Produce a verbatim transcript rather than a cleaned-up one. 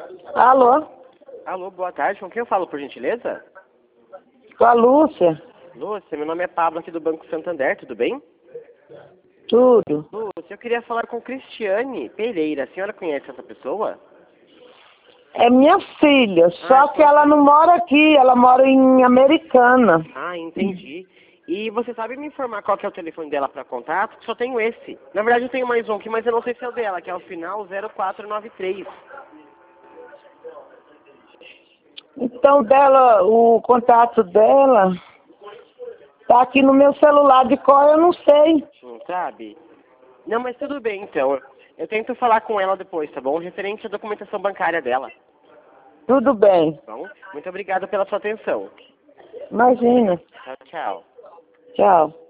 Alô? Alô, boa tarde. Com quem eu falo, por gentileza? Com a Lúcia? Lúcia, meu nome é Pablo aqui do Banco Santander, tudo bem? Tudo. Lúcia, eu queria falar com Cristiane Pereira. A senhora conhece essa pessoa? É minha filha, só Ah, que sua ela filha. não mora aqui, ela mora em Americana. Ah, entendi. E você sabe me informar qual que é o telefone dela para contato? Só tenho esse. Na verdade eu tenho mais um aqui, mas eu não sei se é o dela, que é o final zero quatro nove três. Então dela, o contato dela tá aqui no meu celular, de qual eu não sei. Não sabe? Não, mas tudo bem então. Eu tento falar com ela depois, tá bom? Referente à documentação bancária dela. Tudo bem. Tá bom? Muito obrigado pela sua atenção. Imagina. Tchau, tchau. Tchau.